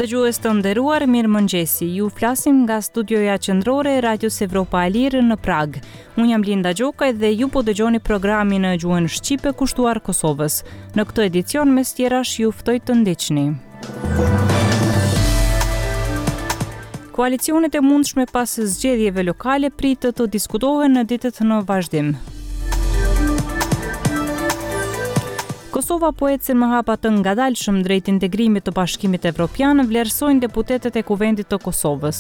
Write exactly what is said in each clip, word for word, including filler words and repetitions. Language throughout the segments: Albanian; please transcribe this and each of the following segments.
Dëgjues të nderuar, mirëmëngjesi. Ju flasim nga studioja qendrore e Radios Evropa e Lirë në Prag. Unë jam Linda Gjokaj dhe ju po dëgjoni programin në gjuhën shqipe kushtuar Kosovës. Në këtë edicion mes tjerash ju ftoj të ndiqni. Koalicionet e mundshme pas zgjedhjeve lokale pritet të diskutohen në ditët në vazhdim. Kosova po ecën më hapa të ngadalshëm drejt integrimit të Bashkimit Evropian, vlerësojnë deputetët e Kuvendit të Kosovës.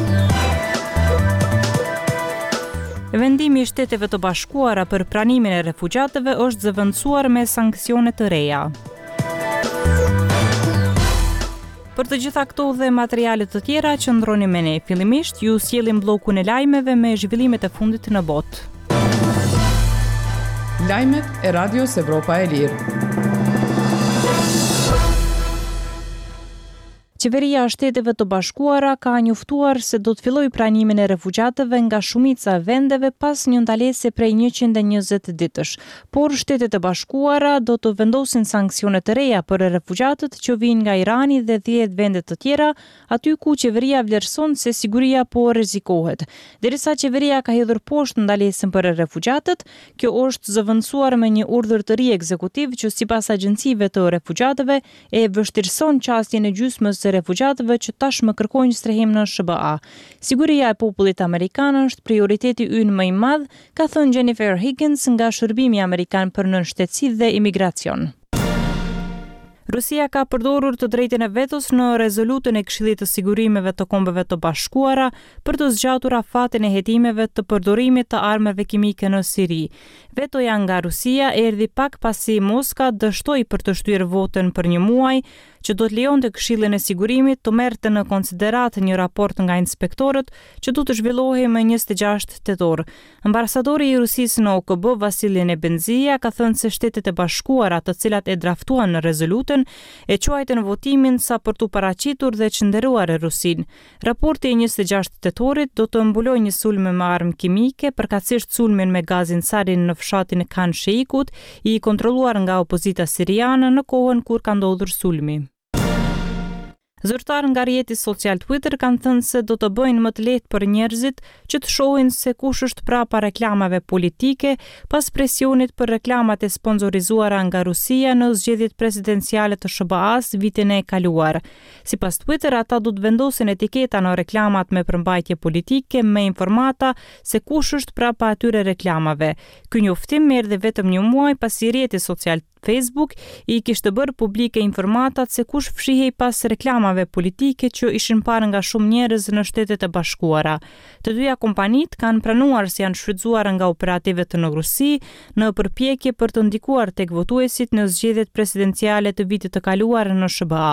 Vendimi i Shteteve të Bashkuara për pranimin e refugjatëve është zëvendësuar me sanksione të reja. Për të gjitha këto dhe materiale të tjera, qëndroni me ne. Fillimisht ju sjellim bllokun e lajmeve me zhvillimet e fundit në botë. Lajmet e Radios Evropa e Lirë. Qeveria e Shteteve të Bashkuara ka njoftuar se do të fillojë pranimin e refugjatëve nga shumica e vendeve pas një ndalese prej njëqind e njëzet ditësh. Por Shtetet e Bashkuara do të vendosin sanksione të reja për refugjatët që vijnë nga Irani dhe dhjetë vende të tjera, aty ku qeveria vlerëson se siguria po rrezikohet. Derisa qeveria ka hedhur poshtë ndalesën për refugjatët, kjo është zëvendësuar me një urdhër të ri ekzekutiv që sipas agjencive të refugjatëve e vështirëson çastjen e gjysmës refugjatëve që tashmë kërkojnë strehim në S B A. Siguria e popullit amerikan është prioriteti ynë më i madh, ka thënë Jennifer Higgins nga Shërbimi Amerikan për Nënshtetësi dhe Imigracion. Rusia ka përdorur të drejtën e vetos në rezolutën e Këshillit të Sigurimeve të Kombeve të Bashkuara për të zgjatur afatin e hetimeve të përdorimit të armëve kimike në Siri. Vetoja nga Rusia erdhi pak pasi Moska dështoi për të shtyrë votën për një muaj, që do të lejonte Këshillin e Sigurimit të merrte në konsideratë një raport nga inspektorët që do të zhvillohej më njëzet e gjashtë tetor. Ambasadori i Rusisë në O K B, Vasili Nebenzia, ka thënë se Shtetet e Bashkuara, të cilat e draftuan në rezolutën, e quajtën votimin sa për tu paraqitur dhe çndëruar Rusinë. Raporti i njëzet e gjashtë tetorit do të mbulojë një sulm me armë kimike, përkatësisht sulmin me gazin sarin në fshatin e Khan Sheikut, i kontrolluar nga opozita siriane në kohën kur ka ndodhur sulmi. Zyrtar nga rrjeti social Twitter kanë thënë se do të bëjnë më të lehtë për njerëzit që të shohin se kush është prapa reklamave politike pas presionit për reklamat e sponsorizuara nga Rusia në zgjedhjet presidenciale të S B A-s vitin e kaluar. Sipas Twitter, ata do të vendosin etiketa në reklamat me përmbajtje politike me informata se kush është prapa atyre reklamave. Ky njoftim erdhi vetëm një muaj pasi rrjeti social Facebook i kishte bërë publike informatat se kush fshihej pas reklamave politike që ishin parë nga shumë njerëz në Shtetet e Bashkuara. Të dyja kompanitë kanë pranuar se janë shfrytzuar nga operativët në Rusi në përpjekje për të ndikuar tek votuesit në zgjedhjet presidenciale të vitit të kaluar në S B A.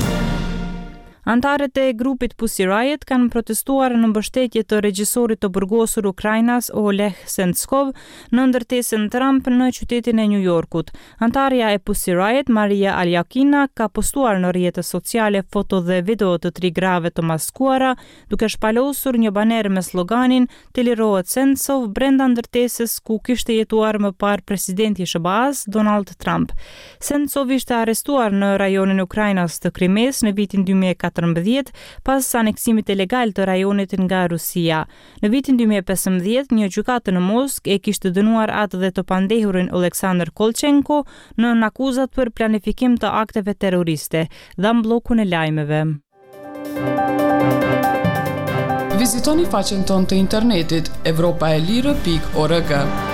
Antarët e grupit Pussy Riot kanë protestuar në mbështetje të regjisorit të burgosur Ukrainas Oleg Sentsov në ndërtesën Trump në qytetin e New Yorkut. Antarja e Pussy Riot, Maria Alyakina, ka postuar në rrjetet sociale foto dhe video të tri grave të maskuara, duke shpalosur një baner me sloganin "Të lirohet Sentsov" brenda ndërtesës ku kishte jetuar më parë presidenti i S B A-s Donald Trump. Sentsov ishte arrestuar në rajonin Ukrainas të Krimes në vitin dy mijë e katërmbëdhjetë pas aneksimit ilegal të rajonit nga Rusia. Në vitin dy mijë e pesëmbëdhjetë, një gjykatë në Moskë e kishte dënuar atë dhe të pandehurin Oleksandr Kolchenko në akuzat për planifikim të akteve terroriste. Dham bllokun e lajmeve. Vizitoni faqen tonë të internetit evropaelire pikë org.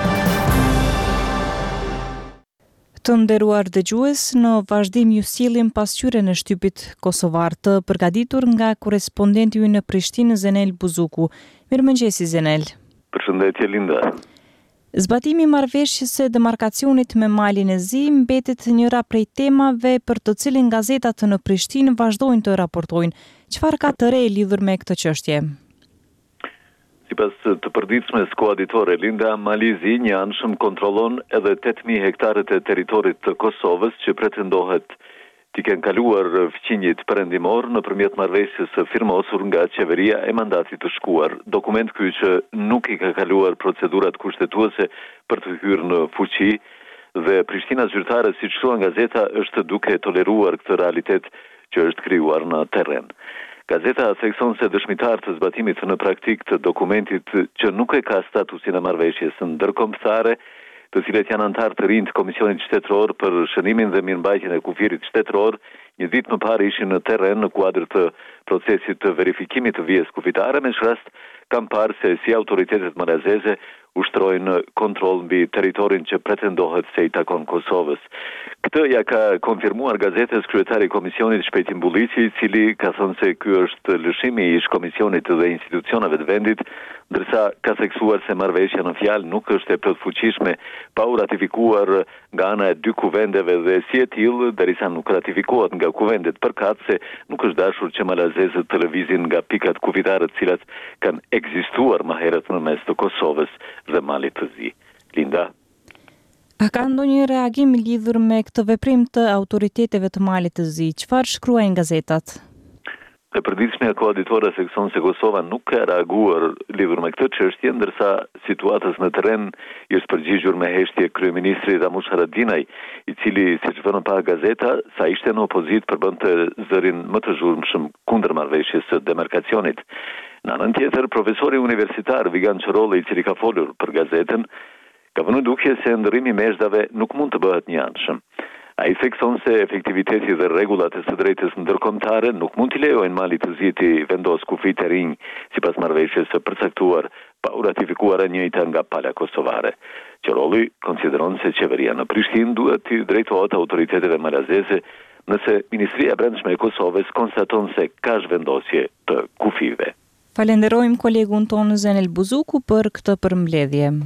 Të nderuar dëgjues, në vazhdim ju sjellim pasqyrën e shtypit kosovar të përgatitur nga korrespondenti ynë në Prishtinë, Zenel Buzuku. Mirëmëngjesi Zenel. Përshëndetje Linda. Zbatimi i marrëveshjes së demarkacionit me Malin e Zi mbetet njëra prej temave për të cilin gazetat në Prishtinë vazhdojnë të raportojnë. Çfarë ka të re lidhur me këtë çështje? Sipas të përditshmes koaditore Linda, Mali i Zi një anshëm kontrollon edhe tetë mijë hektarët e territorit të Kosovës që pretendohet t'i kenë kaluar fqinjit perëndimor nëpërmjet marrëveshjes së firmosur nga qeveria e mandatit të shkuar. Dokument ky që nuk i ka kaluar procedurat kushtetuese për të hyrë në fuqi dhe Prishtina zyrtare, siç thua gazeta, është duke toleruar këtë realitet që është krijuar në terren. Gazeta thekson se dëshmitar të zbatimit në praktik të dokumentit që nuk e ka statusin e marrëveshjes ndërkombëtare, të cilët janë antarë të rinj të Komisionit Shtetëror për shënimin dhe mirëmbajtjen e kufirit shtetëror, një ditë më parë ishin në terren në kuadër të procesit të verifikimit të vijës kufitare, me rast kam parë se si autoritetet malazeze ushtrojnë kontroll mbi territorin që pretendohet se i takon Kosovës. Këtë ja ka konfirmuar gazetës kryetari i Komisionit Shpejtim Bullici, i cili ka thënë se ky është lëshimi i ish komisionit dhe institucioneve të vendit, ndërsa ka theksuar se marrëveshja në fjalë nuk është e plotfuqishme pa u ratifikuar nga ana e dy kuvendeve dhe si e tillë, derisa nuk ratifikohet nga kuvendet përkatëse, nuk është dashur që malazezët të lëvizin nga pikat kufitare të cilat kanë ekzistuar më herët në mes të Kosovës dhe Malit të Zi. Linda. A ka ndonjë reagim lidhur me këtë veprim të autoriteteve të Malit të Zi? Çfarë shkruajnë gazetat? E përditshmja koaditore thekson se Kosova nuk ka reaguar lidhur me këtë çështje, ndërsa situatës në terren i është përgjigjur me heshtje kryeministri Ramush Haradinaj, i cili, siç vënë pa gazeta, sa ishte në opozitë përbënte zërin më të zhurmshëm kundër marrëveshjes së demarkacionit. Në anën tjetër, profesori universitar Vigan Çorolli, i cili ka folur për gazetën, ka vënë dukje se ndërrimi i meshdave nuk mund të bëhet një anshëm. Ai thekson se efektiviteti dhe rregullat e së drejtës ndërkombëtare nuk mund t'i lejojnë Malit të Zi të vendos kufi të rinj sipas marrëveshjes së përcaktuar pa u ratifikuar e njëjta nga pala kosovare. Çorolli konsideron se qeveria në Prishtinë duhet të drejtohet autoriteteve malazeze nëse Ministria e Brendshme e Kosovës konstaton se ka zhvendosje të kufive. Falenderojmë kolegun tonë Zenel Buzuku për këtë përmbledhje.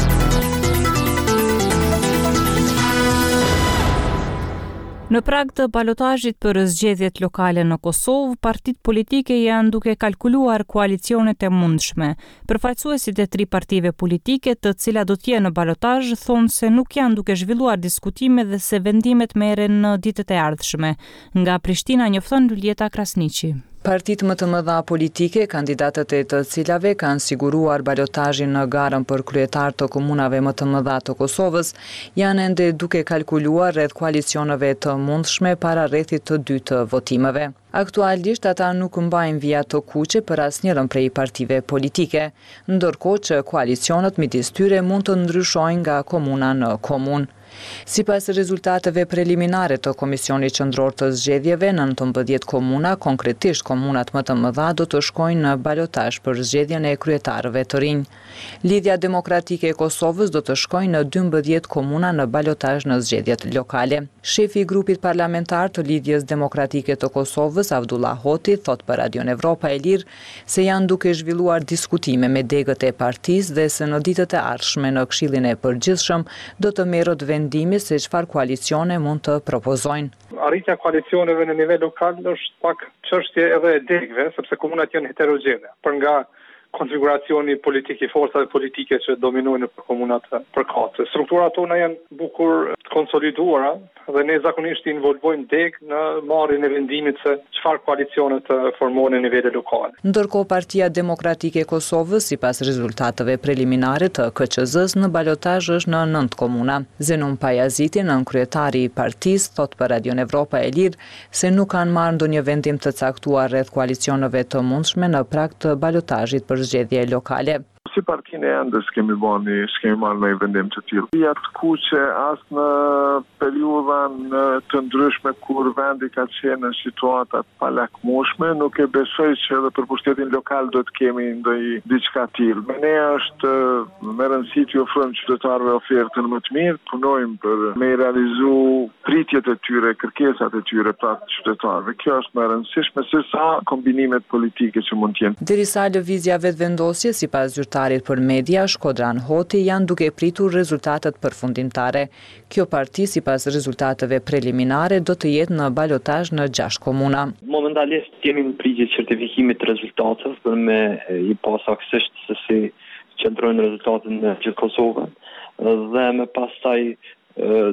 Në prag të balotazhit për zgjedhjet lokale në Kosovë, partitë politike janë duke kalkuluar koalicionet e mundshme. Përfaqësuesit e tri partive politike, të cilat do të jenë në balotazh, thonë se nuk janë duke zhvilluar diskutime dhe se vendimet merren në ditët e ardhshme. Nga Prishtina njofton Lulieta Krasniqi. Partitë më të mëdha politike, kandidatët e të cilave kanë siguruar balotazhin në garën për kryetar të komunave më të mëdha të Kosovës, janë ende duke kalkuluar rreth koalicioneve të mundshme para rrethit të dytë të votimeve. Aktualisht ata nuk mbajnë vija të kuqe për asnjërin prej partive politike, ndërkohë që koalicionet midis tyre mund të ndryshojnë nga komuna në komunë. Sipas rezultateve preliminare të Komisionit Qendror të Zgjedhjeve, nëntëmbëdhjetë komuna, konkretisht komunat më të mëdha, do të shkojnë në balotazh për zgjedhjen e kryetarëve të rinj. Lidhja Demokratike e Kosovës do të shkojnë në dymbëdhjetë komuna në balotazh në zgjedhjet lokale. Shefi i grupit parlamentar të Lidhjes Demokratike të Kosovës, Avdullah Hoti, thot për Radion Evropa e Lirë se janë duke zhvilluar diskutime me degët e partisë dhe se në ditët e ardhshme në Këshillin e Përgjithshëm do të merret vendimi se çfarë koalicione mund të propozojnë. Arritja koalicioneve në nivel lokal është pak çështje edhe e degëve, sepse komunat janë heterogjene. Për nga konfiguracioni politik i forcave politike që dominojnë për komunat përkatëse. Strukturat tona janë bukur konsoliduara dhe ne zakonisht involvojmë deg në marrjen e vendimit se çfarë koalicione të formohen në nivele lokale. Ndërkohë Partia Demokratike e Kosovës, sipas rezultateve preliminare të K Q Z-s, në balotazh është në nëntë komuna. Zenon Pajaziti, nënkryetari i partisë, thot për Radion Evropa e Lirë se nuk kanë marrë ndonjë vendim të caktuar rreth koalicioneve të mundshme në prag të balotazhit për zgjedhje lokale. Si partinë e ëndër s'kemi bani, s'kemi marrë në i vendim të tillë. Ja të kuqe as në periudhan të ndryshme kur vendi ka qenë në situata palakmueshme, nuk e besoj që edhe për pushtetin lokal do të kemi ndonjë diçka tillë. Me ne është me rëndësi të ofrojmë qytetarëve ofertën më të mirë, punojmë për me realizu pritjet e tyre, kërkesat e tyre pra qytetarëve. Kjo është më e rëndësishme se sa kombinimet politike që mund të jenë. Derisa lëvizja vetvendosje sipas zyrtarit për media, Shkodran Hoti, janë duke pritur rezultatet përfundimtare. Kjo parti, sipas rezultateve preliminare, do të jetë në balotazh në gjashtë komuna. Momentalisht jemi në pritje certifikimit të rezultateve për me i pasaktësisht se si qëndrojnë rezultatet në gjithë Kosovën dhe me pastaj do të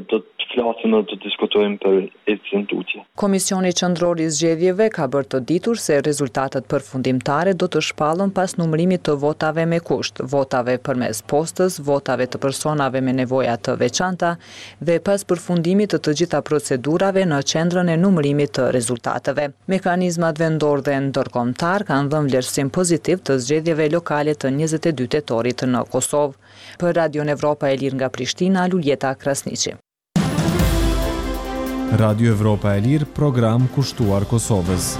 flasim dhe të diskutojmë për ecjen tutje. Komisioni Qendror i Zgjedhjeve ka bërë të ditur se rezultatet përfundimtare do të shpallën pas numërimit të votave me kusht, votave përmes postës, votave të personave me nevoja të veçanta dhe pas përfundimit të të gjitha procedurave në qendrën e numërimit të rezultateve. Mekanizmat vendor dhe ndërkombëtar kanë dhënë vlerësim pozitiv të zgjedhjeve lokale të njëzet e dy tetorit në Kosovë. Për Radio Evropa e Lirë nga Prishtina, Luljeta Krasniqi. Radio Evropa e Lirë, program kushtuar Kosovës.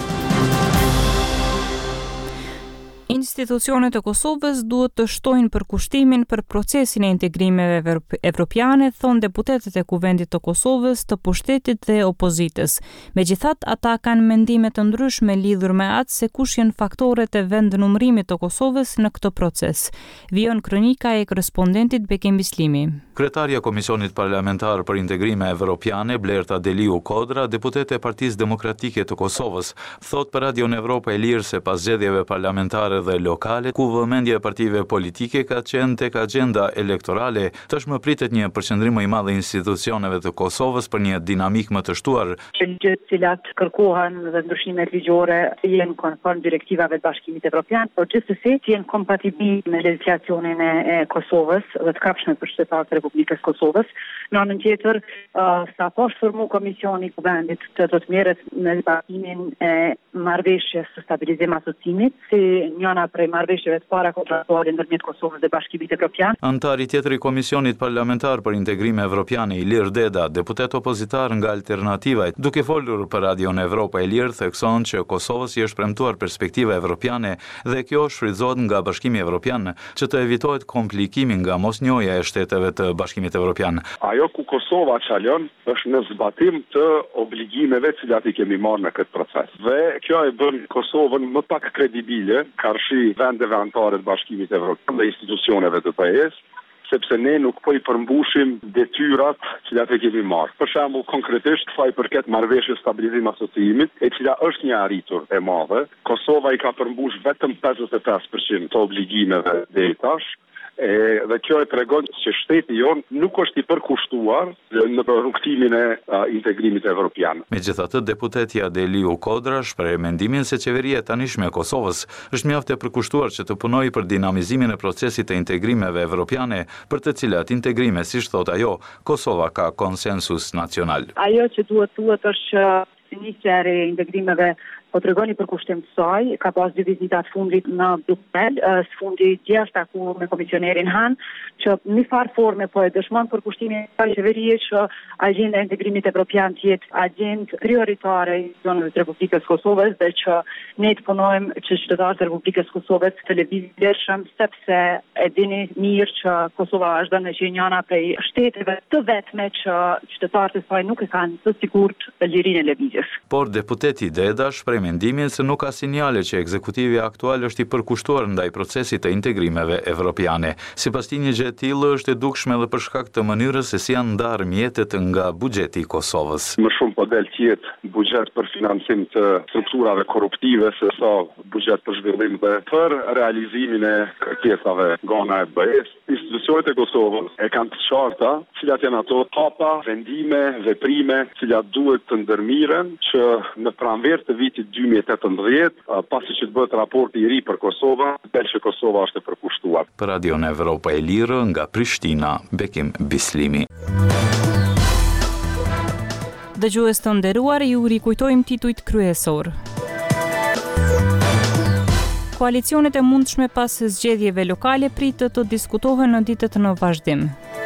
Institucionet e Kosovës duhet të shtojnë përkushtimin për procesin e integrimeve evropiane, thonë deputetët e Kuvendit të Kosovës, të pushtetit dhe opozitës. Megjithatë, ata kanë mendime të ndryshme lidhur me atë se kush janë faktorët e vendnumërimit të Kosovës në këtë proces. Vijon kronika e korrespondentit Bekim Bislimi. Kryetarja e Komisionit Parlamentar për Integrime Evropiane, Blerta Deliu Kodra, deputete e Partisë Demokratike të Kosovës, thot për Radio Evropa e Lirë se pas zgjedhjeve parlamentare dhe lokale, ku vëmendja e partive politike ka qenë tek agenda elektorale, tashmë pritet një përqendrim më i madh i institucioneve të Kosovës për një dinamik më të shtuar. Gjë të cilat kërkohen dhe ndryshimet ligjore janë konform direktivave të Bashkimit Evropian, por gjithsesi janë kompatibile me legjislacionin e Kosovës dhe të kapshme për shtetarët e Republikës Kosovës. Në anën tjetër, uh, sa po shformu Komisioni i Kuvendit të do të merret me zbatimin e marrëveshjes së stabilizimit asociimit, si njëna prej marrëveshjeve të para kontraktuale ndërmjet Kosovës dhe Bashkimit Evropian. Antari tjetër i Komisionit Parlamentar për Integrime Evropiane, Ilir Deda, deputet opozitar nga Alternativa, duke folur për Radio Evropa e Lirë, thekson që Kosovës i është premtuar perspektiva evropiane dhe kjo shfrytëzohet nga Bashkimi Evropian që të evitohet komplikimi nga mosnjohja e shteteve të Bashkimit Evropian. Ajo ku Kosova çalon është në zbatim të obligimeve të cilat i kemi marrë në këtë proces. Dhe kjo e bën Kosovën më pak kredibile karshi vendeve anëtare të Bashkimit Evropian dhe institucioneve të P E-s, sepse ne nuk po i përmbushim detyrat që e kemi marrë. Për shembull, konkretisht sa i përket marrëveshjes stabilizim asociimit, e cila është një arritur e madhe, Kosova i ka përmbush vetëm pesëdhjetë e pesë përqind të obligimeve deri tash. E, dhe kjo e tregon që shteti jon nuk është i përkushtuar në rrugtimin e a, integrimit evropian. Megjithatë, deputetja Deliu Kodra shpreh mendimin se qeveria e tanishme e Kosovës është mjaft e përkushtuar që të punojë për dinamizimin e procesit të integrimeve evropiane, për të cilat integrime, siç thot ajo, Kosova ka konsensus nacional. Ajo që duhet thuhet është që sinistra e integrimeve po tregoni për kushtim të saj, ka pas dy vizita të fundit në Bruxelles, së fundi gjashtë taku me komisionerin Han, që në farë forme po e dëshmon për kushtimin e qeverisë që agenda e integrimit evropian të jetë agendë prioritare i zonës të Republikës Kosovës dhe që ne të punojmë që qytetarët e Republikës Kosovës të lëvizshëm, sepse e dini mirë që Kosova është në që njëna prej shteteve të vetme që qytetarët e saj nuk e kanë të sigurt lirinë e lëvizjes. Por deputeti Deda shpreh mendimin se nuk ka sinjale që ekzekutivi aktual është i përkushtuar ndaj procesit të integrimeve evropiane. Sipas tij një gjë e tillë është e dukshme edhe për shkak të mënyrës se si janë ndarë mjetet nga buxheti i Kosovës. Më shumë po del tjetë buxhet për financim të strukturave korruptive se sa buxhet për zhvillim dhe për realizimin e kërkesave nga B E-s. Institucionet e Kosovës e kanë të qarta, cilat janë ato hapa, vendime, veprime, cilat duhet të ndërmiren që në pranverë të vitit dy mijë e tetëmbëdhjetë, pasi që të bëhet raporti i ri për Kosova, del që Kosova është e përkushtuar. Për Radio Evropa e Lirë nga Prishtina, Bekim Bislimi. Dëgjues të nderuar, ju rikujtojmë titujt kryesor. Koalicionet e mundshme pas zgjedhjeve lokale pritet të diskutohen në ditët në vazhdim.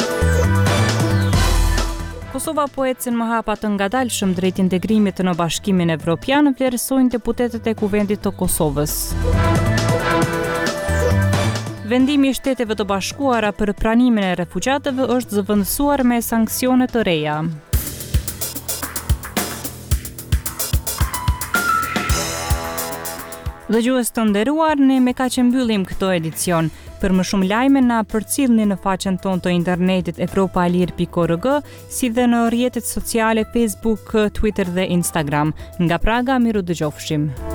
Kosova po ecën më hapa të ngadalshëm drejt integrimit në Bashkimin Evropian, vlerësojnë deputetët e Kuvendit të Kosovës. Vendimi i Shteteve të Bashkuara për pranimin e refugjatëve është zëvendësuar me sanksione të reja. Dëgjues të nderuar, ne me kaq e mbyllim këtë edicion. Për më shumë lajme na përcjellni në faqen tonë të internetit evropaalir pikë org, si dhe në rrjetet sociale Facebook, Twitter dhe Instagram. Nga Praga, miru dëgjofshim.